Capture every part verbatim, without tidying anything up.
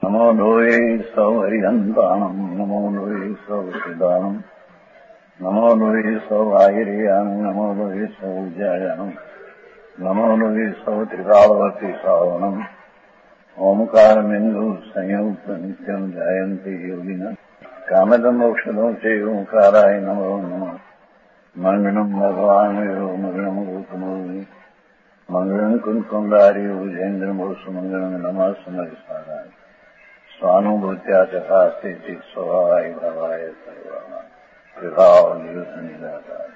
नमो लोये सौहरिहन्ताणम् नमो लोये सौसिदानम् नमो लोये सौभागिर्यानम् नमो लोये सौज्यायानम् नमो लोये सौत्रिकालवर्ति सावनम् ओंकारमिन्दु संयुक्त नित्यम् जायन्ति योगिनः कामदम् मोक्षदम् च ओंकाराय नमो नमः मंगलम् भगवान् यो मंगलम् रूपमोहि मंगलम् कुंकुमधारी भुजेन्द्रमोसु मंगलम् नमः समरिसाराय स्वानुभूत्या चकास्ते चित् स्वभावाय भावाय सर्वाः विभाव निरुद्धनिराकार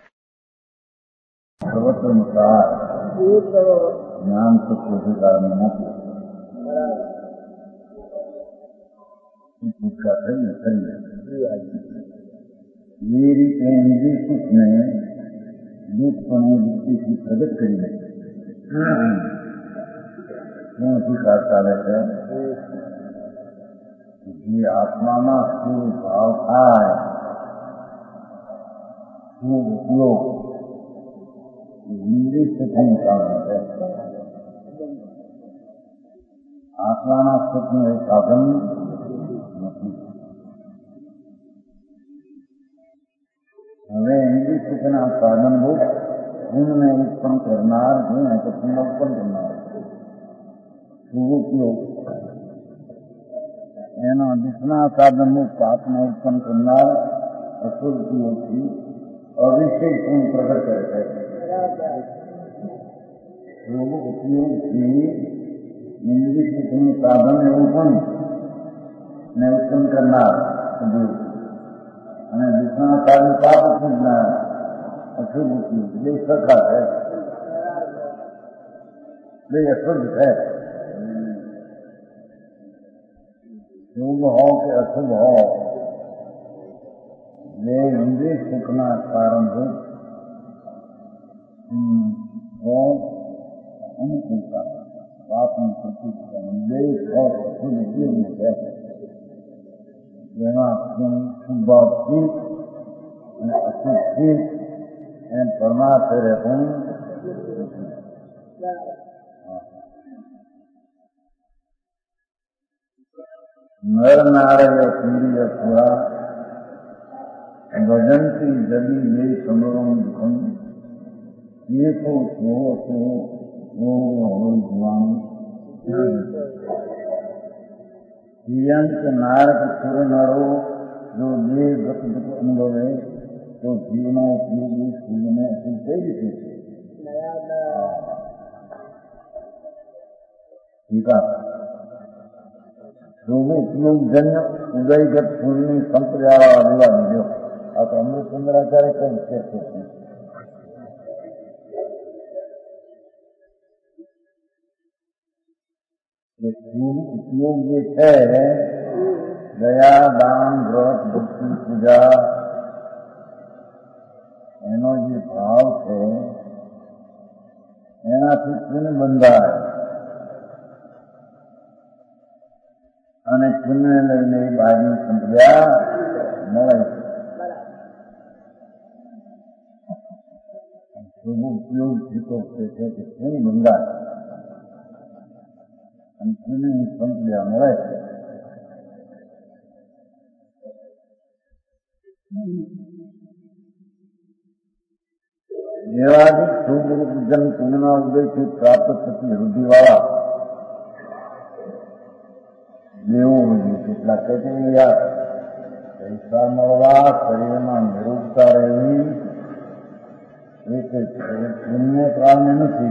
सर्वत्रमुखार ज्ञान सुख अधिकार में न पूछा करिए करिए मेरी इंद्रिय सुख में दुखपने वृत्ति की प्रगट करिए क्यों अधिकार है જે આત્મામાં શું ભાવ થાય શું ઉપયોગ ઇન્દ્રિય સુખનું કારણ છે. આત્માના સુખનું એક સાધન નથી. હવે ઇન્દ્રિય સુખના સાધનભૂત ગુણને ઉત્પન્ન કરનાર ગુણ है तो पुण्य उत्पन्न करनार उपयोग એનો દિશના સાધનનું પાપને ઉત્પન્ન કરનાર અશુદ્ધિઓથી અવિષય ગુણ પ્રગટ કરે છે. ઉપયોગથી ઇન્દ્રિય સુખનું સાધન એવું પણ ને ઉત્પન્ન કરનાર અને દિશના સાધન પાપ પૂજનાર અશુદ્ધ ઉપયોગ બે સરખા છે, બે અશુદ્ધ છે. शुभ हो कि अशुभ हो वे इंद्रिय सुखना कारण हो अनुकूलता पापन प्रतीक हो शुभ उपयोगी है જેમાં શુભાથી અને અશુભથી એમ પરમાર્થ રહેવું नर नारय सूर्य पुरा भजंती जदि ये समरम दुखम ये तो सो सो वो हो जुआनी प्रियंक नारक सुर नरो जो ये दुख दुख अनुभवे तो जीवना उपयोगी सूर्य में ऐसी कई थे. ठीक है रोगो उपयोग जन्य उदयगत सूर्य संप्रदाय अभिवादी जो आप अमृत चंद्राचार्य का विशेष होते हैं. सूर्य उपयोग ये है दया दान व्रत भक्ति पूजा एनो ये भाव है एनाथी पुण्य बंधाय અને પુણ્ય લઈને બહારની સંપ્રદાય મળે છે. શુભ ઉપયોગ થતો છે કે પુણ્ય બંધાય અને પુણ્યની સંપ્રદાય મળે છે. જેવાથી શુભ રૂપ જન પુણ્યના ઉદયથી પ્રાપ્ત થતી વૃદ્ધિવાળા દેવું કેટલા કચરિયા પૈસા મળવા શરીરમાં નિરૂપતા રહેવી એ પુણ્ય કારણે નથી.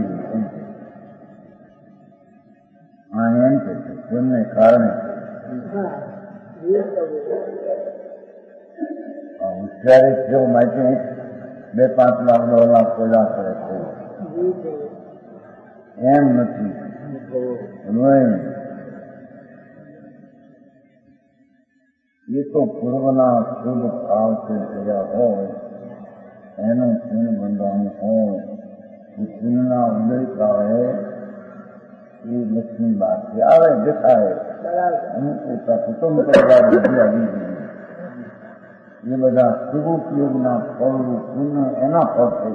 હા એમ છે પુણ્ય કારણે હોશિયારી થયો માટે બે પાંચ લાખ દસ લાખ પેદા કરે છે એમ નથી. ये तो पूर्वना शुभ भाव से किया हो एनो पुण्य बंधानु हो पुण्यना उदय का है ये लक्ष्मी बात से आवे देखा है अनुकूलता कुटुंब परिवार विद्या ये બધા શુભ ઉપયોગના ફળનું પુણ્ય એના ફળ છે.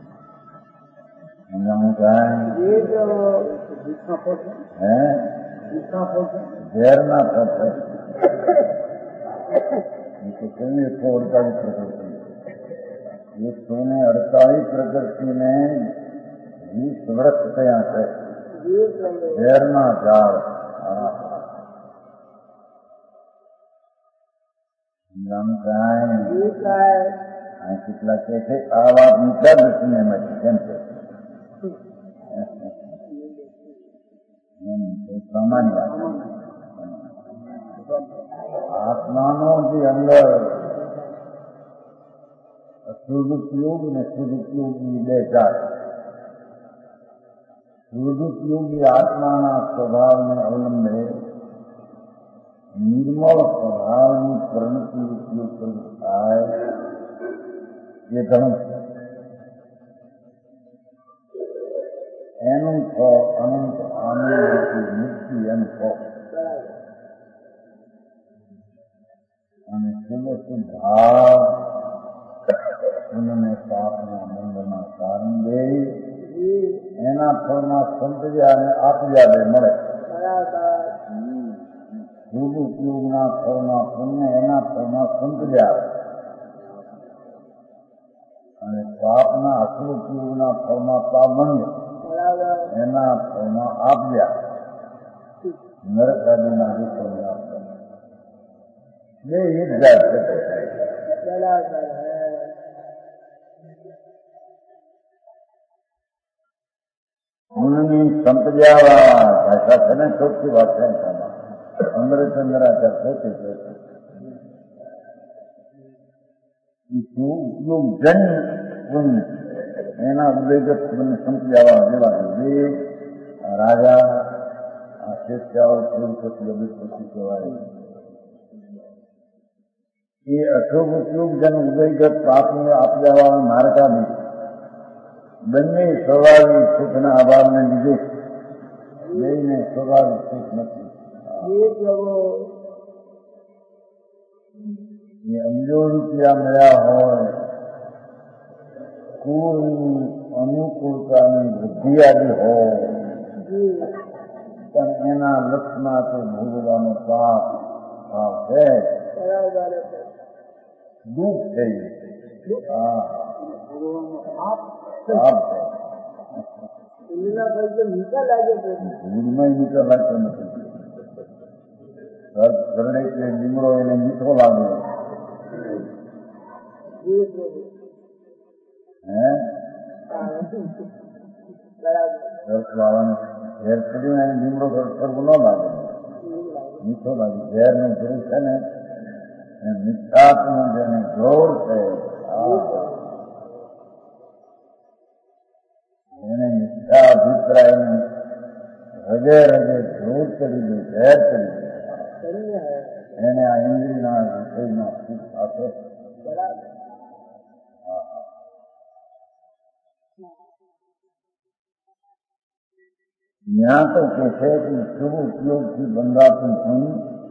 સમજાણું કાંઈ હે ઝેર ના થશે તો કેવી એકસો અડતાલીસ પ્રકૃતિ એકસો ને અડતાલીસ પ્રકૃતિ ને વીસ વર્ષ થયા છે ઝેરના ઝાડ કેટલા કે છે આ વાત નીચા દૃષ્ટિને કેમ છે સામાન્ય આત્માનો જે અંદર શુદ્ધયોગ ને શુદ્ધયોગની બે જાત શુદ્ધયોગી આત્માના સ્વભાવને અવલંબે નિર્મળ સ્વભાવની પ્રવૃત્તિ ઉપયોગ થાય એ ઘણું એનું ફળ અનંત આનંદ મુક્તિ એનું ફળ અને શુદ્ધ ભાવ પુણ્યને પાપના બંધના કારણ દે એના ફળમાં સંતર્યા અને આપ્યા બે મળે શુદ્ધ ઉપયોગના ફળમાં પુણ્ય એના ફળમાં સંતર્યા અને પાપના અશુદ્ધ ઉપયોગના ફળમાં પાબંધ એના ફળમાં આપ્યા નરક આદિના વિષય આપ્યા બે એક જાત છે ઉનની સંપજાવા ભાષા છે ને ચોખ્ખી વાત છે અંદર ચંદ્રાચાર પોતે છે ઉપયોગ જન પુણ્ય એના ઉદયગત મને સંપજાવા જેવા બે રાજા આ શેષાઓ પૂર્વપતિ અભિપતિ કહેવાય એ અઠોગ ઉપયોગ જન ઉદયગત પાપને આપજાવા માર્ગાદી બંને સ્વાભાવિક સુખના અભાવને લીધે બેને સ્વાભાવિક સુખ નથી એ અંજો રૂપિયા મળ્યા હોય કોઈ અનુકૂળતાની વૃદ્ધિ આવી હોય પણ એના લક્ષમાં તો ભોગવવાનો પાપ ભાવ છે દુઃખ થઈ હા પાપ છે ભૂલમાં મીઠા લાગતો નથી ઘરડે કે લીમડો એને મીઠો લાગે હે ઝેર ચડ્યું એને લીમડો કરવું ન લાગે મીઠો લાગે ઝેર નું જરૂર છે ને મીઠાશનું જેને જોર છે એને મીઠા અભિપ્રાય હૃદય હૃદય જોર કરી દે ઝેર કરી દે એને આ ઇન્દ્રિયના વિષયના સુખ આપે ત્યાં તો કે છે કે શુભ ઉપયોગથી બંધાતું ધન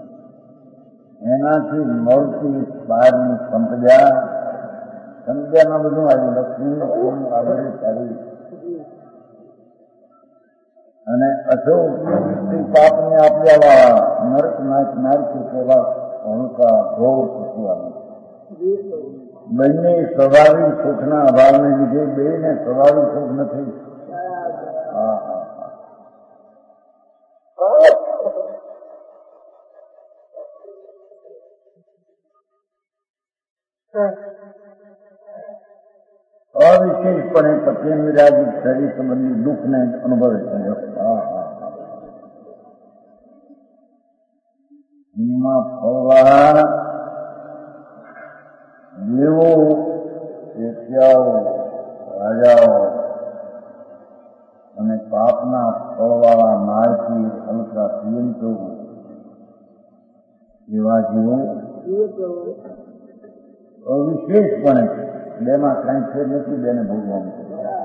એનાથી મળતી બહારની સંપદા સંપદામાં બધું આવ્યું લક્ષ્મી આગળ સારી અને અઠો ઉપયોગથી પાપને આપ્યા નરક નાચ નારકી સેવા હલકા ઘોર સુખવાનું બંને સ્વાભાવિક સુખના અભાવને લીધે બેને સ્વાભાવિક સુખ નથી હા હા અવિશેષપણે પત્ની વિરાજિત શરીર સંબંધી દુઃખને અનુભવે છે એમાં ફળવા દેવો શેઠિયાઓ રાજાઓ અને પાપના ફળવાળા માર્ગી હલકા પિયંતો એવા જીવો અવિશેષપણે બેમાં કાંઈ ફેર નથી બેને ભોગવાનું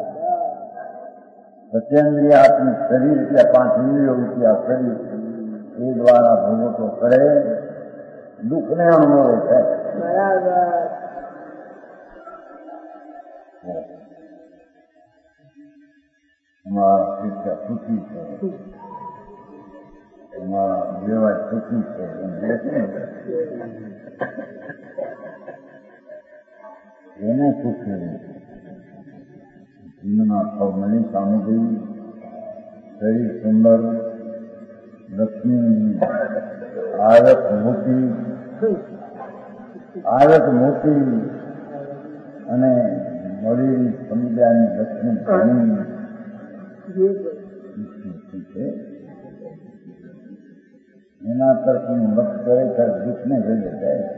સત્યેન્દ્રિય આત્મિક શરીર ત્યાં પાંચ ઇન્દ્રિયો રૂપિયા શરીર એ દ્વારા ભોગવતો કરે દુઃખને અનુભવે છે અમારા શિક્ષા સુખી છે એમાં જેવા સુખી છે એને સુખી જીવનમાં સૌની સામગ્રી શરીર સુંદર લક્ષ્મી આરત મોટી આરત મોટી અને મળેલી સમુદાયની લક્ષ્મી ઘણી છે એના તરફનું મત કરે ત્યારે દુઃખને જોઈ જાય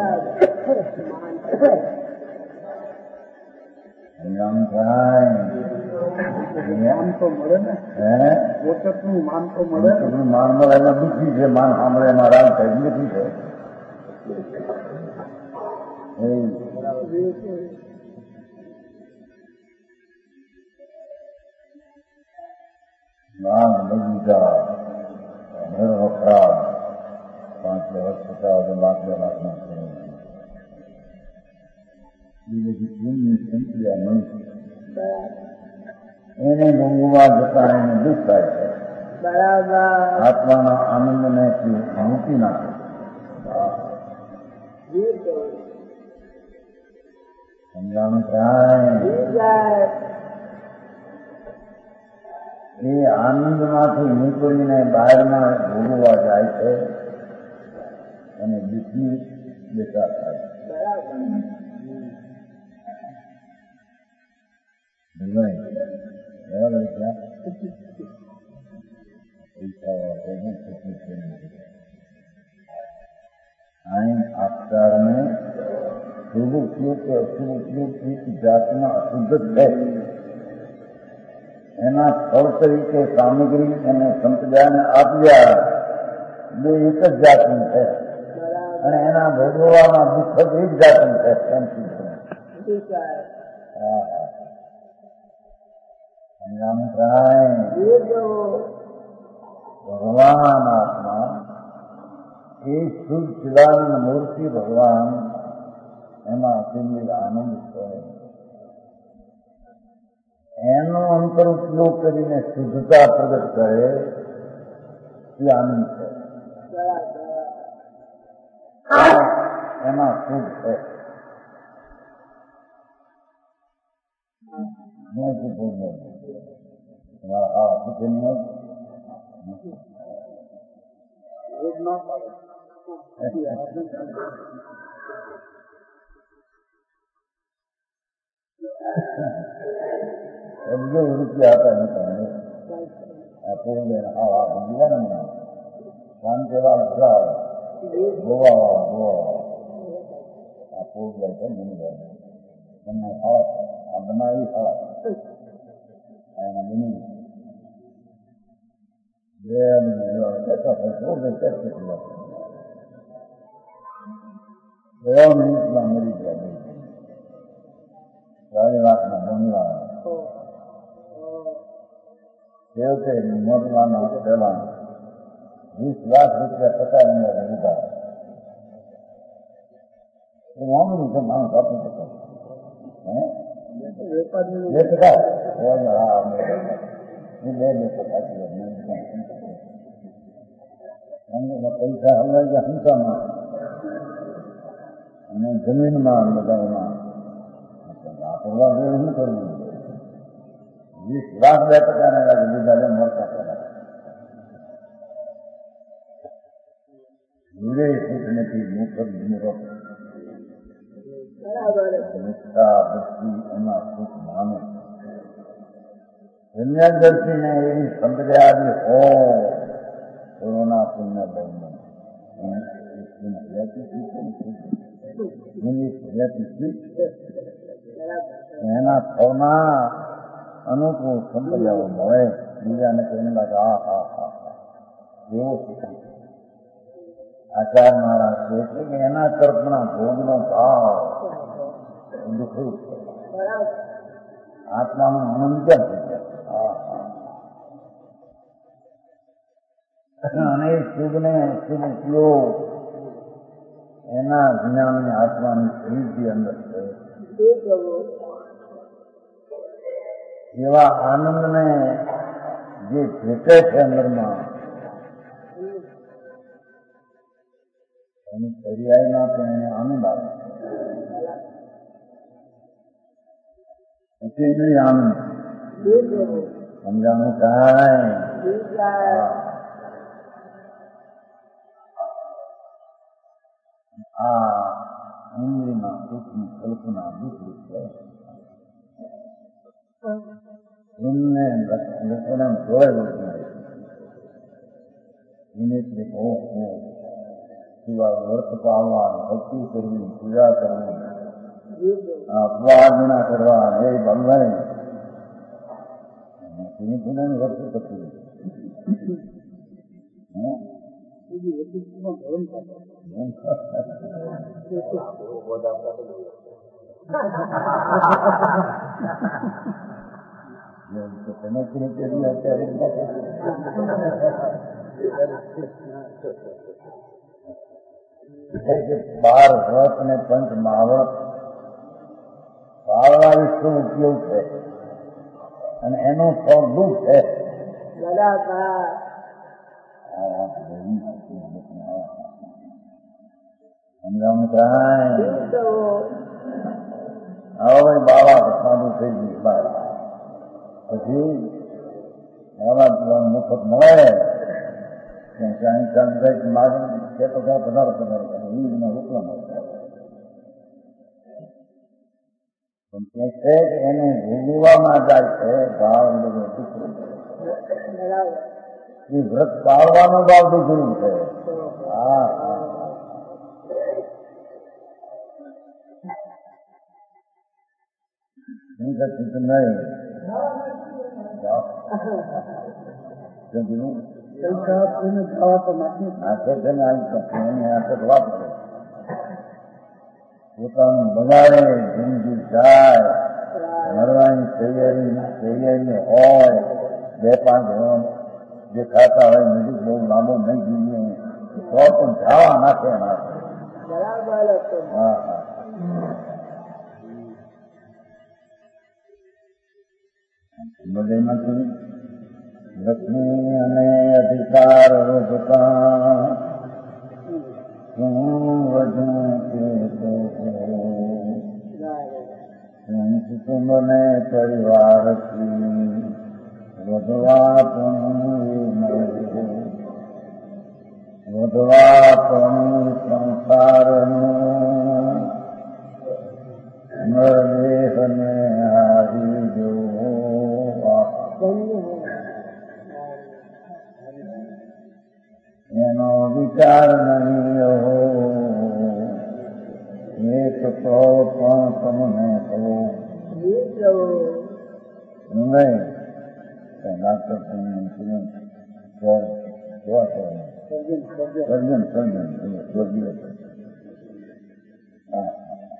સંગ્રામ થાય માન તો મળે ને હે પોતનું માન તો મળે ને માન મળે એમાં દુઃખી છે માન સાંભળે એમાં રામ થાય નથી છે નામ બગીચા ઘર વપરાશ પાંચ વર્ષ પચાસ લાખ બે લાખ ના એને ભોગવવા જતા એને દુઃખ થાય છે બરાબર આત્માના આનંદને મૂકી નાખે સમજાણું થાય એ આનંદમાંથી નીકળીને બહારમાં ભોગવવા જાય છે અને દુઃખની બેટા થાય आचार में शुभ उपयोग के अशुभ उपयोग की जातना अशुद्ध है एना फल तरीके सामग्री અને સંપ્રદાયને આપ્યા બે એક જ જાતનું છે અને એના ભોગવવામાં દુઃખ જ એક જાતનું છે એમ સંગ્રામ થાય ભગવાન આત્મા એ શુદ્ધ ચિદાનંદ મૂર્તિ ભગવાન એમાં અતિમિત આનંદ છે એનો અંતર ઉપયોગ કરીને શુદ્ધતા પ્રગટ કરે એ આનંદ છે એમાં શુદ્ધ છે હા પૂછે નહીં બીજો રૂપિયા હતા નહીં આ પૂર્ણ હા બીજા ને શાંતિલાલ ગુજરાત ગોવા વાળા ગોવા આ પૂર્ણ છે મિનિટ એમને શાળા આ બનાવી શાળા એના મિનિટ બે મિનિટમાં મરી ગયા ચાલી લાખના બંગલા છેવટે મોટલાના પહેલા વીસ લાખ રૂપિયા પચાસ હજાર લીધા એ મામૂલી છે માણસ આપી શકે બે ટકા એ બે બે ટકા પૈસા હલવાઈ ગયા હિંસામાં અને જમીનમાં બધામાં વાપરવા જેવું શું કરવું વીસ લાખ બે ટકાને લાગે બીજા મળતા પેલા વિડે સુખ નથી મુખ મૂરખ નિષ્ઠા ભક્તિ એમાં સુખ માને દુનિયાદર્શીને એવી સંપ્રદાય હોય કોરોના પુણ્ય લઈને એના થવના અનુકૂળ સંપ્રદાયો મળે બીજાને કહીને લાગે હા હા હા એવો સુખી આચાર મહારાજ છે એટલે કે એના તરફના ભોગનો ભાવ દુઃખરૂપ છે આત્માનું આનંદ કેમ થઈ જાય અને શુભને શુભ ઉપયોગ એના જ્ઞાનની આત્માની પ્રીતિ અંદર છે એવા આનંદને જે ભેટે છે અંદરમાં એની પર્યાયમાં પણ એને આનંદ આવે પછી આનંદ સમજાવવાનું કાંઈ આ ઇન્દ્રિયમાં સુખની કલ્પના દુઃખ છે એમને લોકોને જોડે એને વર્ત પાડવા ભક્તિ કરવી પૂજા કરવી અપવાદના કરવા એ બંધાય પુનઃ વર્ત કરતું બાર વ્રત ને પંચ મહાવ્રત પાળવા વિશે ઉપયોગ છે અને એનું ફળ દુઃખ છે. સમજાવવાનું કાંઈ હવે બાવા સાદું થઈ ગયું બાર પછી બાવા પીવાનું મફત મળે ત્યાં ચાંદ જાય મારે છે તો ક્યાં પધારો પધારો કરે વીજના રોકવા મળે પણ કે છે કે એને ભોગવવામાં જાય છે ભાવ બધો દુઃખ એ વ્રત પાળવાનો ભાવ દુઃખનું છે. હા હા નહીં પોતાનું બગાડે જિંદગી જાય મરવાની તૈયારી તૈયારી હોય બે પાંચ જણ દેખાતા હોય નજીક બહુ લાંબો નહીં જીવીએ તો પણ જવા નાખે નાખે. હા હા બધેમાંથી લક્ષ્મી અને અધિકાર રોજતા શું વધુ કે કુટુંબને પરિવારથી વધવા પણ વધવા પણ સંસારનું નરદેહને હારી જવું એનો વિચાર નહીં હો એક તો પણ તમને કહું નહીં ડાક્ટર સર્જન સર્જન સ્વર્ગીય હા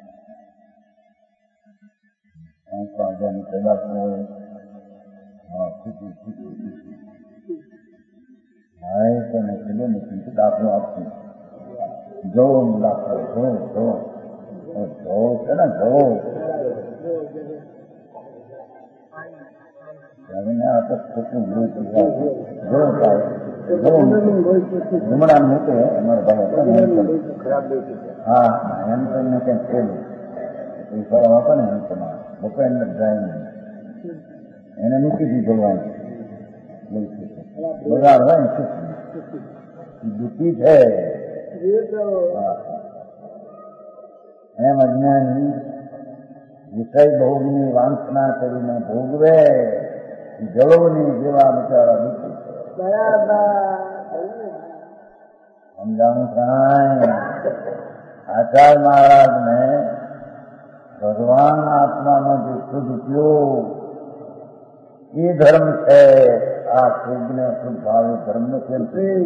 પાજાની કદાચ હોય હા ખુશી ખુશી હા એ તને ખબર નથી દાખલો આપશું જો દાખલો જો જો જો છે ને જો આ તો ખોટું જો હમણાં મૂકે અમારા ભાઈ હા એમ તો એમને કંઈક થયેલું એ ફરવા હતો ને એમ તમારે બપોર જાય એને મૂકી દીધું બગાડ હોય ને દુઃખી છે એમ અજ્ઞાની વિષય ભોગની વાંસના કરીને ભોગવે જળવની જેવા બિચારા દુઃખી છે. સમજાણું કાંઈ આચાર્ય મહારાજને ભગવાન આત્માનો જે શુદ્ધ ઉપયોગ એ ધર્મ છે. આ શુદ્ધને શુદ્ધ ભાવે ધર્મ નથી.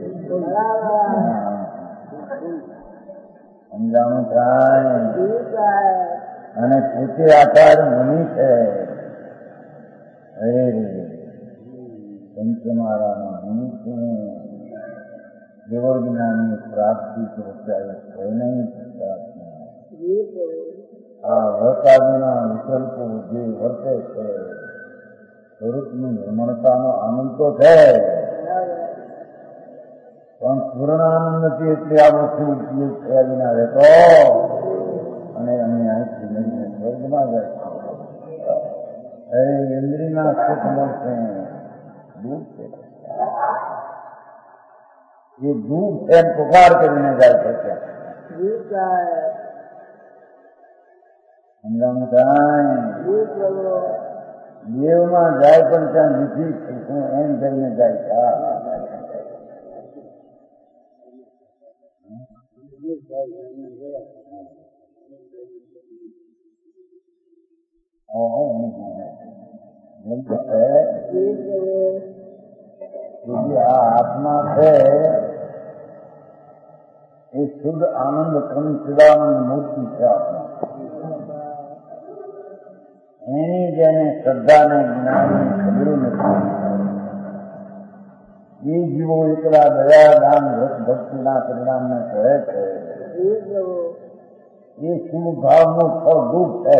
સમજાણું કાંઈ અને પોતે આચાર્ય મુનિ છે. અરે પંચમાળાના મુનિ છે. કેવળ જ્ઞાનની પ્રાપ્તિ અત્યારે થઈ નહીં. આ વર્તાદના વિકલ્પો જે વર્તે છે સ્વરૂપની નિર્મળતાનો આનંદ તો છે પણ પૂર્ણાનંદથી એટલે આ વસ્તુ ઉપયોગ થયા વિના રહેતો અને અમે અહીંથી લઈને સ્વર્ગમાં જાય ઇન્દ્રિયના સુખ મળશે દૂર છે એ દૂર છે એમ પુકાર કરીને જાય છે ત્યાં સમજાણું કાંઈ દેવમાં જાય પણ ત્યાં નથી શું એમ કરીને જાય છે આ આત્મા છે એ શુદ્ધ આનંદ સદાનંદ મૂર્તિ છે આત્મા એની જેને શ્રદ્ધાને જ્ઞાનની ખબરો નથી એ જીવો એકલા દયા દાન ભક્તિના પરિણામને કહે છે એ શુભ ભાવનું ફળ દુઃખ છે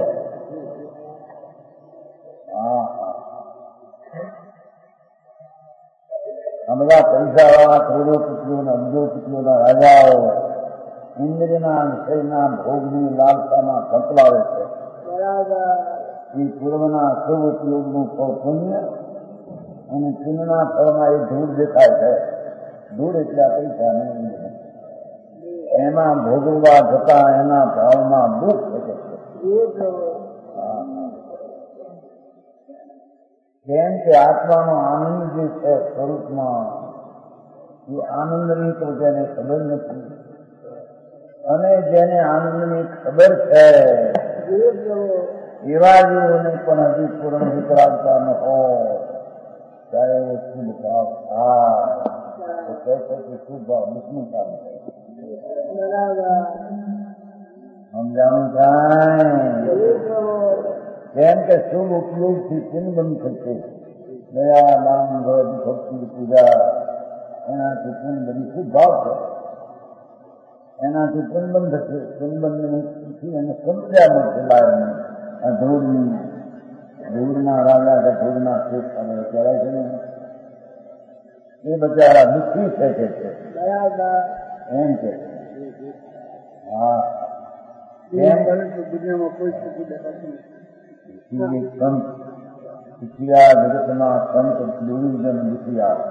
આ બધા પૈસાવાળા કરોડોપતિઓના અબજોપતિઓના રાજાઓ ઇન્દ્રિયના વિષયના ભોગની લાલસામાં સંકળાવે છે એ પૂર્વના શુભ ઉપયોગનું ફળ પુણ્ય અને પુણ્યના ફળમાં એ ધૂળ દેખાય છે ધૂળ એટલે પૈસા નહીં એમાં ભોગવવા જતા એના ભાવમાં દુઃખ થશે કેમ કે આત્માનો આનંદ જે છે સ્વરૂપમાં એ આનંદની તો જેને ખબર નથી અને જેને આનંદની ખબર છે એવા જીવોને પણ હજી પૂર્ણ વિતરાગતા ન હોય ત્યારે એ શુભ ભાવ થાય તો કહે છે કે શુભ ભાવ દુઃખનું કામ છે સમજાણું કાંઈ કેમ કે શુભ ઉપયોગથી ચિંતન થશે દયા દાન વ્રત ભક્તિ પૂજા એનાથી પુણ્ય બધી શુભ ભાવ છે એનાથી પુનબંધ થશે પુનબંધથી એને સમજ્યા મળશે બહારની આ ધૂળની ધૂળના રાજા કે ધૂળના શેખ કહેવાય છે ને એ બચારા દુઃખી છે કે છે એમ કે હા એમ દુનિયામાં કોઈ સુખી દેખાતું નથી સંત દુખિયા જગતના સંત દુર્જન દુખિયા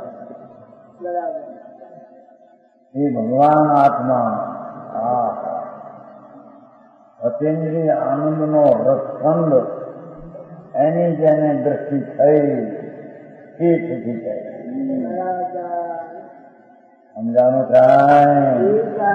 એ ભગવાન આત્મા આ અતિન્દ્રિય આનંદનો રસખંડ એની જેને દ્રષ્ટિ થઈ એ થતી જાય સમજાણું કાંઈ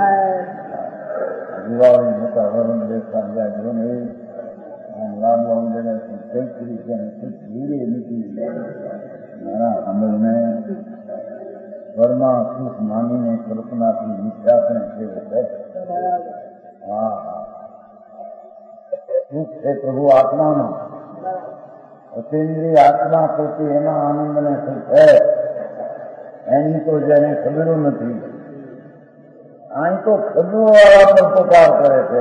દિવાળી મોટા વરણ દેખતા જાય જો ને લાભ લાવું કંઈક તરીકે ધીરે નીકળી મારા અમલને ઘરમાં સુખ માનીને કલ્પનાથી વિશ્વાસને કેવે છે હા હા સુખ છે પ્રભુ આત્માનો અતિન્દ્રિય આત્મા પ્રતિ એના આનંદને સુખ છે એની તો જેને ખબરું નથી અહીં તો ખબરું વાળા પર પોકાર કરે છે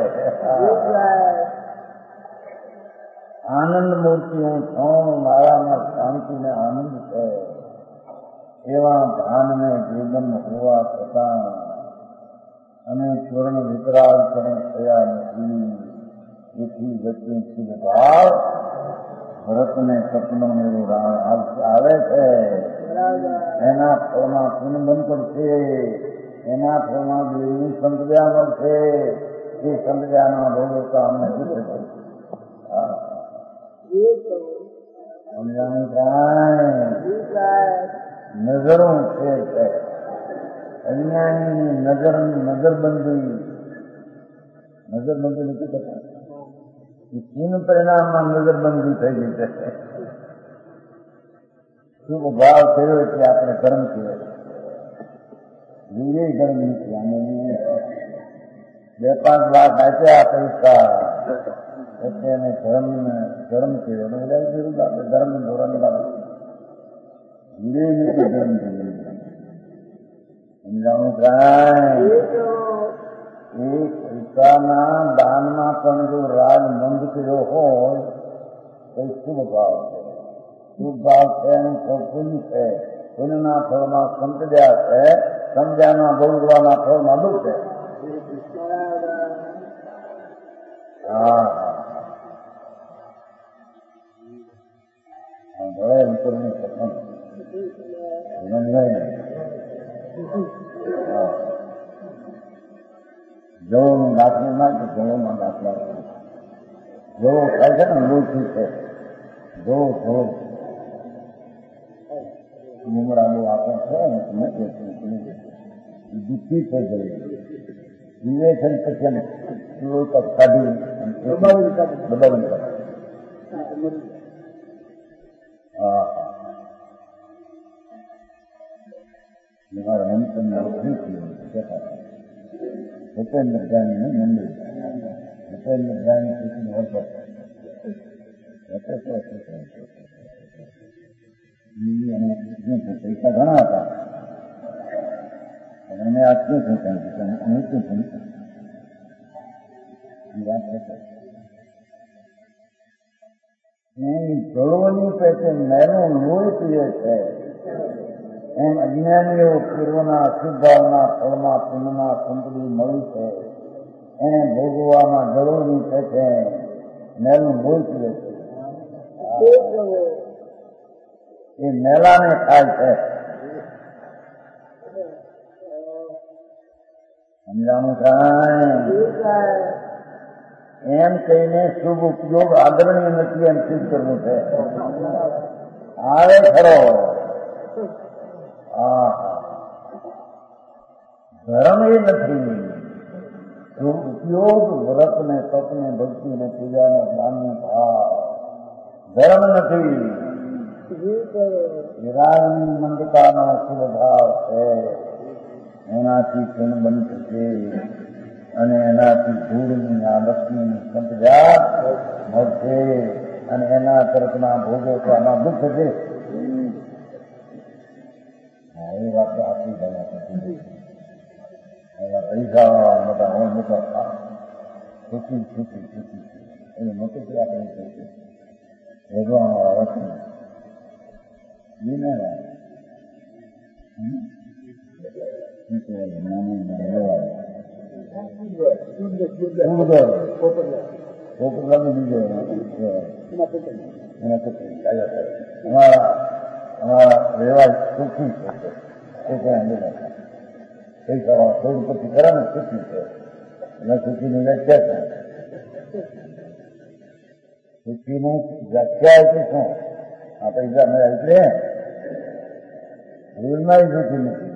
આનંદ મૂર્તિ હું છું મારામાં શાંતિને આનંદ છે એવા ભાનને જીવન હોવા છતાં અને પૂર્ણ વિતરાગ પણ થયા નથી એથી વચ્ચે શુભ ભાવ ભરતને સપનું એવું આવે છે એના ફળમાં પુનબંધ પડશે એના ફળમાં દેવની સંતવ્યા મળશે એ સંતવ્યાના ભોગવતા અમને દુઃખ થશે સમજાણી કાંઈ નજરો છે અજ્ઞાનીની નજર નજરબંધી નજરબંધી નથી કરતા ચીન પરિણામમાં નજરબંધી થઈ ગઈ છે શુભ ભાવ થયો એટલે આપણે ધર્મ કહેવાય વિજય ધર્મ નથી અમે બે પાંચ લાખ આપ્યા પૈસા એટલે એને ધર્મ ધર્મ કહેવાય બધા વિરુદ્ધ આપણે ધર્મ ધોરણ લાગે વિજય નથી ધર્મ કહેવાય સમજાવું કાંઈ એ પૈસાના દાનમાં પણ જો રાગ મંદ કર્યો હોય તો શુભ ભાવ છે શુભ ભાવ છે એનું ફળ પુણ્ય છે પુણ્યના ફળમાં સંતડ્યા છે સમજાના ભોગવાના ફળમાં દુઃખ છે. હા હા ભલે વિતરણની પસંદ જવોનું દાખલું નાખે જવોમાં દાખલા જવો થાય છે ને લોહી છે જવો જવો લીમડા બહુ આપે છે ને દુઃખી થઈ ગઈ વિવેચન પછી લોહી કાઢી દબાવી દબાવી હા મારા હંસને ઓછું થયું ભૂપેન્દ્ર જાની મંદિર ભૂપેન્દ્ર જાની કૃષ્ણ હોતો પૈસા ઘણા હતા અને એને આટલું થઈ અનુકૂળ થઈ વાત થશે જળવણી પેટે મેનું લોહી પીએ છે એમ અજ્ઞાનીઓ પૂર્વના શુભાવના ફળમાં પુણ્યના સંપત્તિ મળી છે એને ભોગવામાં જળવણી પેટે મેનું લોહી પીએ છે એ મેલાને ખાય છે સમજાણું થાય એમ કહીને શુભ ઉપયોગ આદરણીય નથી એમ સિદ્ધ કરવું છે. આવે ખરો હા ધર્મ એ નથી શુભ ઉપયોગ વ્રત ને તપ ને ભક્તિ ને પૂજા ને જ્ઞાન ને ભાવ ધર્મ નથી. વિરાગની મંદિકાનો શુભ ભાવ છે એનાથી ક્ષણ બંધ થશે અને એનાથી ધૂળની આ લક્ષ્મીની સંપજા મળશે અને એના તરફના ભોગો તો આમાં દુઃખ છે. એ વાત તો આપી ગયા પૈસા વાળા મોટા હોય મોટા ખુશી ખુશી ખુશી એની મોટી આપણે થઈ છે ભગવાન વાળા વચન અમારા વ્યવહાર સુખી છે પૈસા થોડું પછી કરે ને સુખી છે એટલે સુખીની વ્યાખ્યા છે. સુખીની વ્યાખ્યા છે શું? આ પૈસા મેળા એટલે ભૂલમાં સુખી નથી.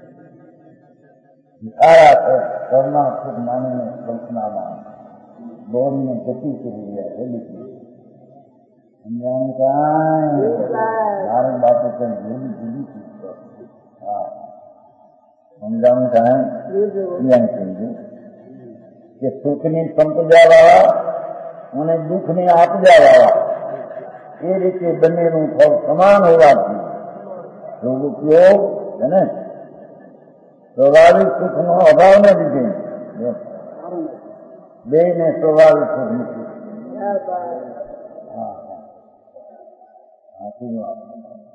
સારા ઘરના સુખ માનીને કલ્પનામાં દોડીને જતી કરી રહ્યા છે લીધી સમજાણું કાંઈ નારાયણ બાપુ કઈ જુદી જુદી ચીજ હા સમજાણું કાંઈ એમ કહ્યું કે સુખની સંપદા વાળા અને દુઃખની આપજા વાળા એ રીતે બંનેનું ફળ સમાન હોવાથી શુભ ઉપયોગ છે ને સ્વાભાવિક સુખનો અભાવ ન લીધે બે ને સ્વાભાવિક સુખ નથી. હા સાચી વાત.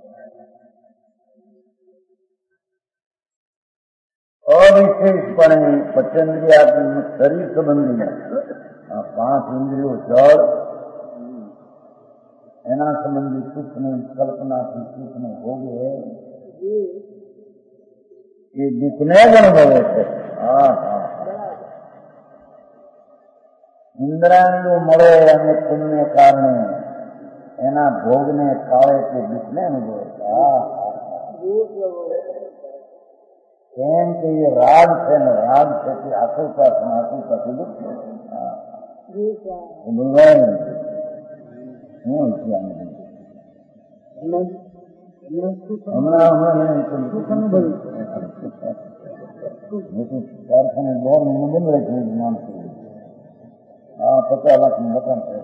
અવિશેષપણે પચેન્દ્રિયાત્મક શરીર સંબંધી આ પાંચ ઇન્દ્રિયો જળ એના સંબંધી સુખની કલ્પનાથી સુખને ભોગે એ દુઃખને અનુભવે છે. હા હા ઇન્દ્રાણીઓ મળે અને પુણ્યને કારણે એના ભોગને ખાવે તે દુઃખને અનુભવે છે. હા કેમ કે એ રાગ છે ને રાગ છે તે આતુરતા છે આતુરતાથી દુઃખ છે. બોલવાય શું છે હમણાં હમણાં કારખાને દોર મહિનો બંધ રાખ્યું નામ કર્યું હા પચાસ લાખ નું મકાન છે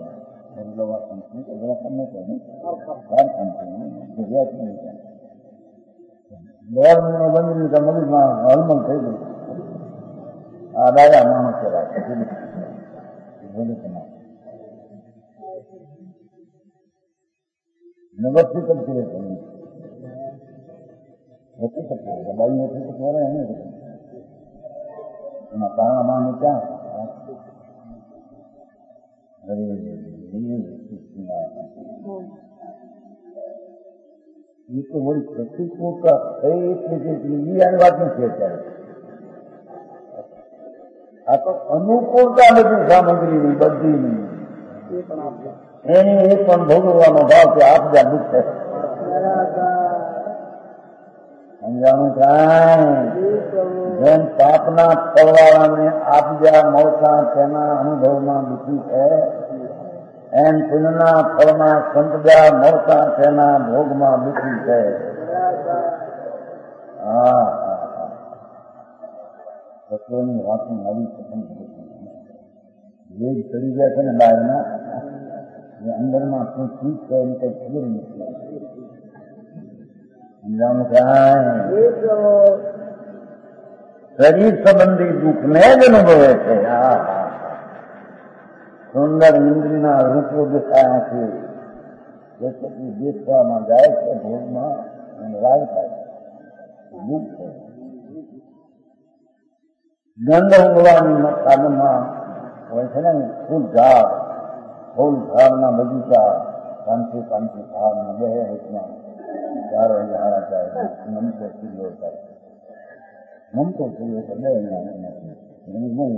દોર મહિનો બંધ રીતે મગજમાં હલમલ થઈ ગયું. આ દાદા માણસ રાખે બોલે તમારે વ્યવસ્થિત જ કરે નથી શકતા દબાઈ નથી તો ખોરે એને એના કારણમાં ક્યાં એ તો વળી પ્રતિકૂળતા થઈ એટલે જેટલી આની વાત નથી અત્યારે. આ તો અનુકૂળતા બધી સામગ્રીની બધીની એની એ પણ ભોગવવાનો ભાવ કે આપજા દુઃખ છે. સમજાણું કાંઈ જેમ પાપના ફળવાળાને આપજા મળતા તેના અનુભવમાં દુઃખી છે એમ પુણ્યના ફળમાં સંપદા મળતા તેના ભોગમાં દુઃખી છે. હા હા હા તત્વની વાતની નવી પસંદ વેગ ચડી ગયા છે ને બહારના એ અંદરમાં શું ચીજ છે એની કઈ ખબર નથી. સમજાણું કાંઈ શરીર સંબંધી દુઃખને જ અનુભવે છે. હા હા સુંદર ઇન્દ્રિયના રૂપો દેખાયા છે જે પછી દેખવામાં જાય છે ભોગમાં અને રાગ થાય દુઃખ છે. ગંધ ઊંઘવાની સાધનમાં હોય છે ને ફૂલ ઝાડ ફૂલ ઝાડના બગીચા શાંતિ શાંતિ ઝાડ બે રીતના ચારો હારા થાય મમતો કિલ્લો થાય મમતો કિલ્લો તો બે નહીં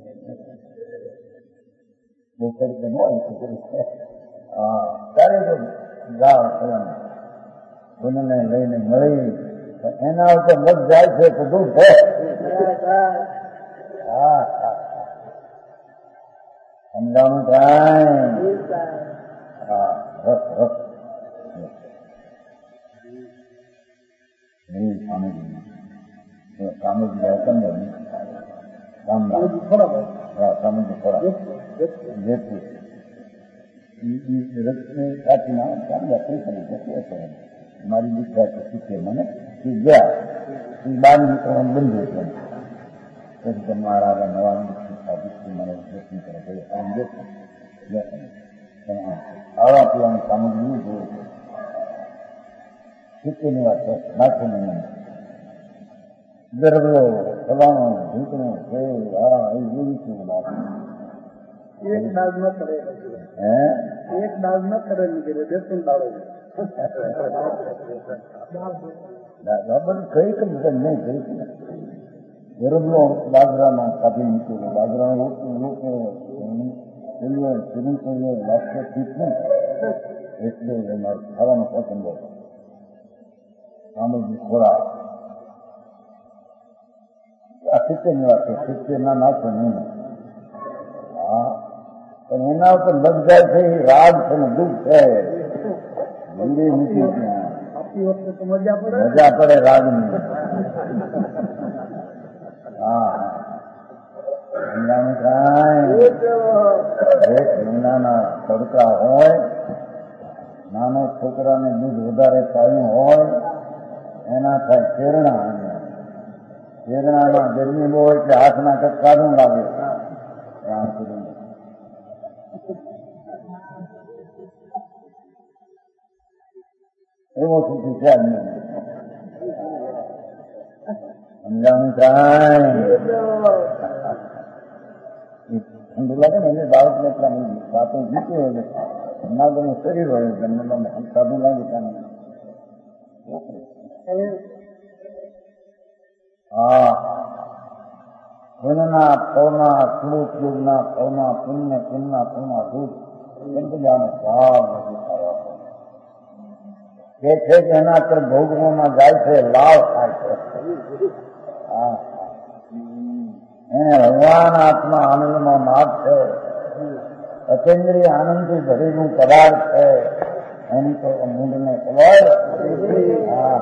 હા ત્યારે તો ગાળ થવાની કોઈને લઈને મળી એના ઉપર મત જાય છે તો દુઃખ છે. હા હા સમજાણું કાંઈ હા રસ રસ સામુજી જાય કંદર હા સામુજી ખોરાક જેથી રથની સાચીના ચાંદા પૈસાની જશે મારી દીકરા શીખે મને એ ગયા એ બાર નીકળવાનું બંધ છે પછી તમારા નવા મને દર્શન કરે આવા પીવાની સામગ્રી જોયું છે શીખેની વાત છે નાખે નહીં ગરબડો ફલાણો ભૂતણો છે હા એ જેવી છે વાત એક દાદ ન કરે હે એક દાદ ન કરે દર્શન દાડો બધું કઈ કઈ નહીં કઈ ગરબનો બાજરામાં કાપી મૂકેલો બાજરાનો લોકો લાગશે ઠીક ને એટલે એમાં ખાવાનો પસંદ હતો સામગ્રી ખોરાક આ સિત્તેરની વાત છે સિત્તેર ના નાખો નહીં હા પણ એના ઉપર લગ જાય છે એ રાગ છે ને દુઃખ છે ધીરે મૂકી મજા પડે મજા પડે રાગની હા મહિનાનું કાંઈ એક મહિનાના તડકા હોય નાનો છોકરાને દૂધ વધારે પાયું હોય એના થાય શેરણા શેરણામાં ગરમી બહુ એટલે હાથના કટકાનું લાગે ત્યાં સુધી એવો સુધી છે જ નહીં સમજાણું કાંઈ ઠંડુ લાગે ને એને બાળકને એટલા વાતો જીતી હોય ના ગમે શરીર હોય તમને સાદું લાગે ત્યાં હા પુણ્યના ફળના સુયોગના ફળના પુણ્ય પુણ્યના ફળના દૂધ એમ બધાનો ભાવ નથી થવા કે છે કે એના પર ભોગવવામાં જાય છે લાભ થાય છે હા એને ભગવાન આત્મા આનંદમાં નાદ છે અચેન્દ્રિય આનંદથી ભરેલું પદાર્થ છે એની તો મૂંઢને ખબર હા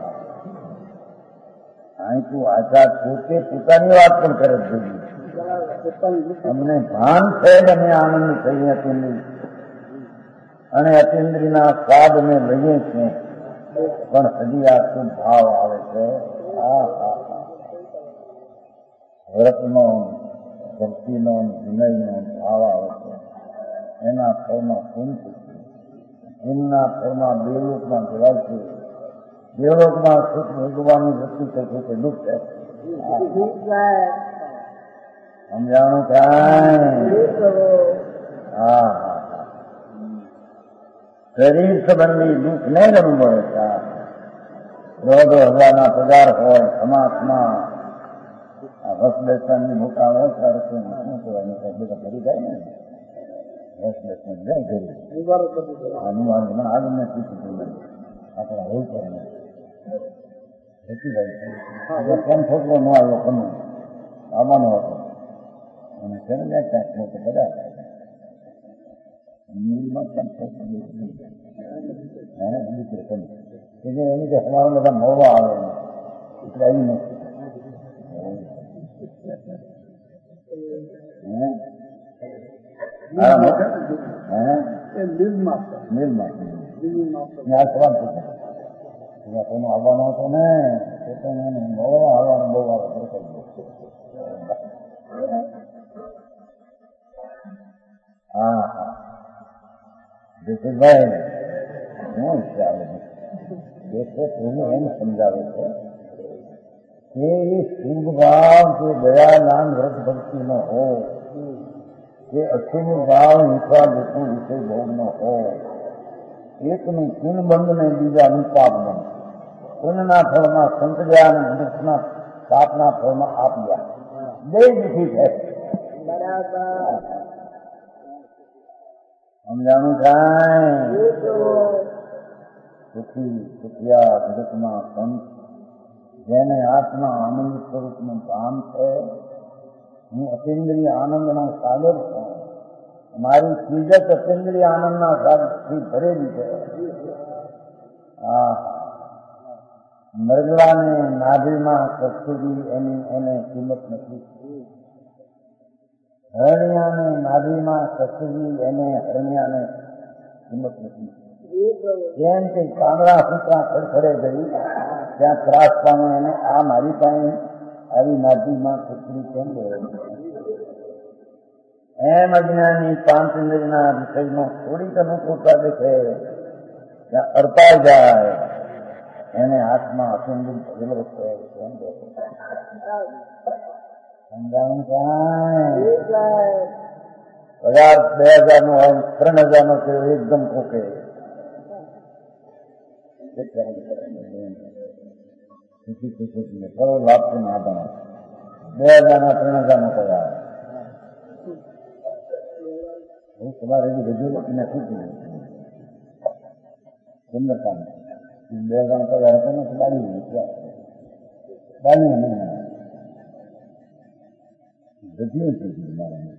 અહીં તું આઝાદ પોતે પોતાની વાત પણ કરે છે અમને ભાન છે અમે આનંદ થઈએ અતિન્દ્રિય અને અતિન્દ્રિયના સ્વાદ અમે લઈએ છીએ પણ હજી આ શુભ ભાવ આવે છે હા હા વ્રતનો ભક્તિનો વિનયનો ભાવ આવે છે એના ફળમાં પુણ્ય પુણ્યના ફળમાં બે લોકમાં જવાય છે દેવલોકમાં સુખ ભોગવવાની વૃત્તિ થશે કે દુઃખ છે સમજાણું કાંઈ હા હા હા શરીર સંબંધી દુઃખ નહીં અનુભવે દોઢો હજારના પગાર હોય સમાજમાં આ બસ બેસવાની મોટા હોય ત્યારે શું કહેવાય બધા કરી જાય ને બસ બેસવાની જાય કરી અનુવાદ મને આગળ મેં પૂછ્યું આપણા એવું કરે જતી જાય કેમ છોકરો ન આવ્યો કોનો આવવાનો હતો અને તેને મેં ક્યાંક મોટો પગાર નીલમાં પણ છોકરો દીકરો કોણ એટલે એની કે અમારા બધા મોવા આવે એટલે આવી નથી કોનો આવવાનો હતો ને મોવા આવવાનો બહુ વાર હા હા જસુભાઈ શું ચાલે એમ સમજાવે છે કે એ શુભ ભાવ કે દયા નામ વ્રત ભક્તિ નો હો કે અશુભ ભાવ હિંસા દુઃખનો વિષય ભોગ નો હો એકનું કુલ બંધ ને બીજાનું પાપ બંધ પુણ્યના ફળમાં સંત ગયા અને વૃક્ષના પાપના ફળમાં આપ ગયા બે દુઃખી છે સમજાણું કાંઈ સુખી સુખિયા જગતમાં સંત જેને આત્મા આનંદ સ્વરૂપનું કામ છે હું અતિન્દ્રિય આનંદના સાગર છું મારી ચીજત અતિન્દ્રિય આનંદના સાગરથી ભરેલી છે હા મરગડાને નાભીમાં કસ્તુરી એની એને કિંમત નથી હરણિયાને નાભીમાં કસ્તુરી એને હરણિયાને કિંમત નથી જેમ કે કાંગડા સૂત્રા ખડખડે ગઈ ત્યાં ત્રાસ પામે એને આ મારી પાસે આવી નાભીમાં કસ્તુરી કેમ ગયો એમ અજ્ઞાની પાંચ ઇન્દ્રિયના વિષયમાં થોડીક અનુકૂળતા દેખે ત્યાં અર્પાઈ જાય એને હાથમાં અસંગી ભરેલો છે સમજાણું કાંઈ પગાર બે હજાર નો હોય ત્રણ હજાર નો થયો એકદમ કોકે કરો લાભ છે ના બને બે હજાર ના ત્રણ હજાર નો પગાર તમારે એની રજૂઆત નથી કરી સુંદરતા બે હજાર પગાર હતો ને બાળી બાળી નહીં રજૂ થઈ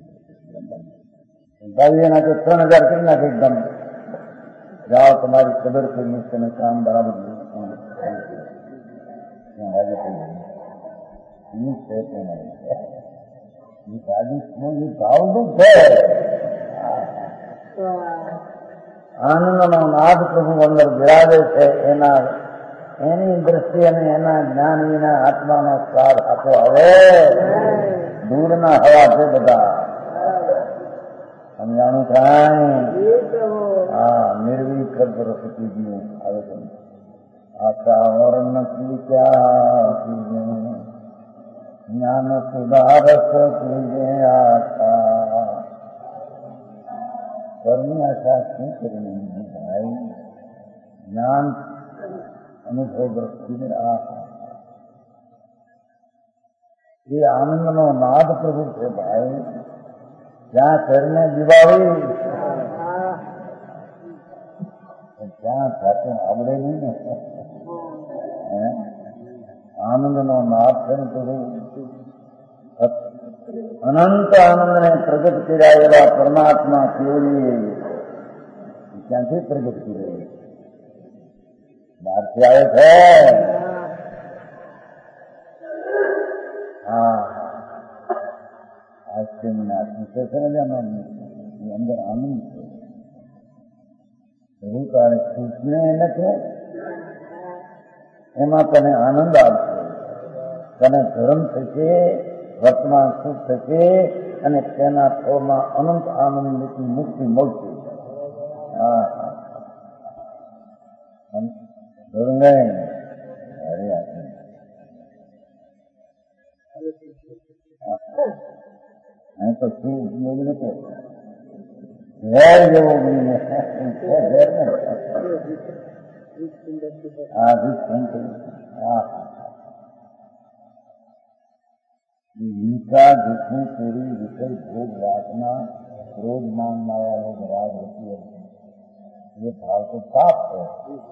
બાવી એના તો ત્રણ હજાર કરી નાખે એકદમ જાઓ તમારી કદર કરી તમે કામ બરાબર રાજા થઈ ગયું ગાડી ભાવ દુઃખ છે આનંદનો નાદ પ્રભુ અંદર બિરાજે છે એના એની દ્રષ્ટિ અને એના જ્ઞાન વિના આત્માનો સ્વાદ આપો હવે દૂરના હવા છે બધા સમજાણું કાંઈ હા નિર્વીક સરસ્વતી જીવું આવે છે આશા વર્ણ ક્યાં જ્ઞાન સુધારસ કીજે આશા કર્મની આશા શું કરી ભાઈ જ્ઞાન અનુભવ દ્રષ્ટિને આશા એ આનંદનો નાદ પ્રભુ છે ભાઈ જ્યાં ઘરને દિવાળી ત્યાં જાતું આવડે નહીં ને આનંદનો નાદ છે ને પ્રભુ અનંત આનંદને પ્રગટ કર્યા એવા પરમાત્મા કેવલી ક્યાંથી પ્રગટ કર્યો બહારથી આવે છે હા આશ્ચર્યના છે ને અંદર આનંદ છે એવું કારણે ખુશને નથી એમાં તને આનંદ આવશે તને ધર્મ થશે વર્તમાન સુખ થશે અને તેના ફળમાં અનંત આનંદની મુક્તિ મળશે હા तो शुभ उपयोग ने तो घेर જેવો બનીને घेर ને આ રીત હા हिंसा दुखी पूरी विषय भोग वासना क्रोध मान माया लोग राज होती है, ये भाव तो पाप है।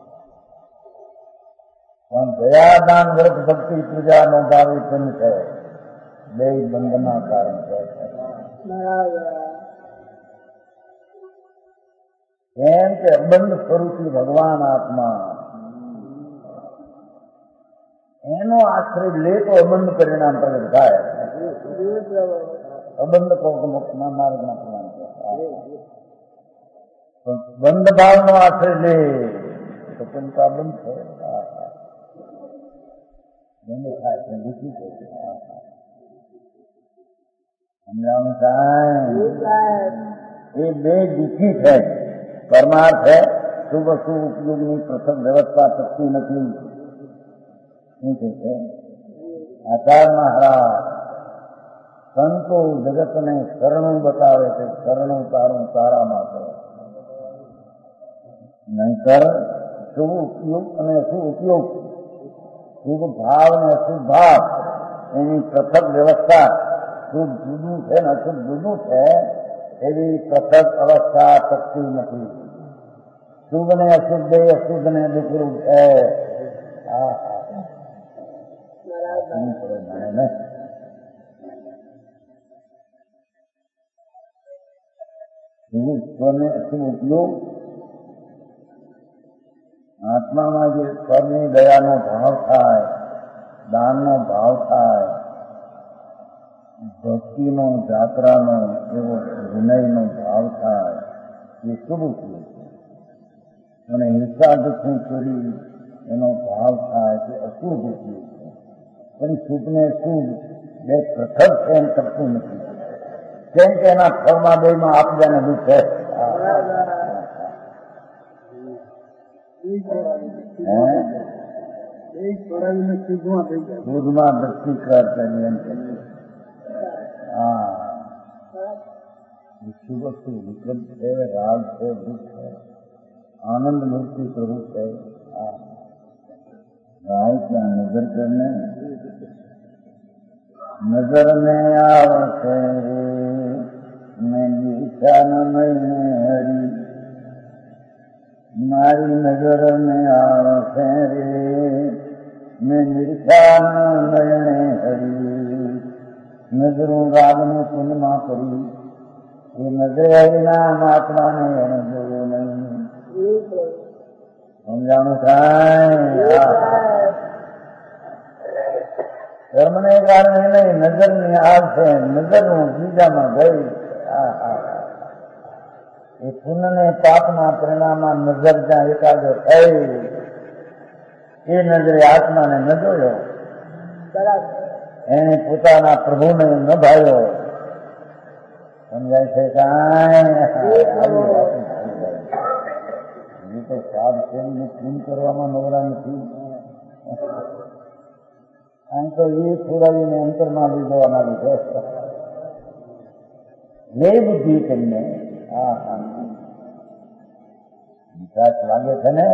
दया दान व्रत भक्ति पूजा नो भाव पुण्य है, બે બંધના કારણ છે। કેમ કે અબંધ સ્વરૂપી ભગવાન આત્મા એનો આશ્રય લે તો અબંધ પરિણામ પ્રગટ થાય। અબંધ મોક્ષના માર્ગના પરિણામ બંધ ભાવનો આશ્રય લે તો ચિંતા બંધ છે, બંધ થાય છે દુઃખી છે। સમજાણું કાંઈ એ બે દુઃખી છે। પરમાર્થ है શુભ અશુભ ઉપયોગની પ્રથમ વ્યવસ્થા થતી નથી। શું કે છે આચાર્ય મહારાજ સંતો જગતને શરણું બતાવે છે, શરણું તારું તારા માટે, નહીતર શુભ ઉપયોગ અને અશુભ ઉપયોગ, શુભ ભાવ અને અશુભ ભાવ એની પૃથક વ્યવસ્થા, શુભ જુદું છે ને અશુભ જુદું છે એવી પૃથક અવસ્થા થતી નથી। શુભ ને અશુભ બે અશુદ્ધ ને દુઃખરૂપ છે। હા શુભ ઉપયોગ આત્મામાં જે સ્વરની દયાનો ભાવ થાય, દાનનો ભાવ થાય, ભક્તિનો જાત્રાનો એવો વિનયનો ભાવ થાય, એ શુભ ઉપયોગ છે। અને હિંસા દુઃખની ચોરી એનો ભાવ થાય તે અશુભ ઉપયોગ છે। પણ શુભ ને શુભ બે પૃથક છે એમ કરતું નથી, કેમ કે એના ફળમાં બેમાં આપજાને દુઃખ છે। શુદ્ધમાં દ્રષ્ટિ કરતા એમ કે હા શુભ શુભ વિકલ્પ છે, રાગ છે, દુઃખ છે, आनंद मूर्ति स्वरूप है। राय क्या नजर करने नजर में आवसे रे मैं निशान मैंने हरी, मारी नजर में आवसे रे मैं निशान मैंने हरी। नजरों रागनु पुण्यमा करी ये नजर हरिना महात्मा ने अनुभव नहीं। સમજાણું કાંઈ કર્મને કારણે નહીં, નજરની આગ છે, નજરનું બીજામાં ગઈ। એ પુણ્યને પાપના પરિણામમાં નજર જ્યાં એકાગ્ર થઈ એ નજરે આત્માને ન જોયો, એને પોતાના પ્રભુને ન ભાવ્યો। સમજાય છે કાંઈ? ये तो साध शरीर क्लीन करवामा नवरा नहीं, आम तो ये थोड़ा ने अंतर में लीधो लीधे ये बुद्धि करीने हाँ हाँ विकास लागे थे ने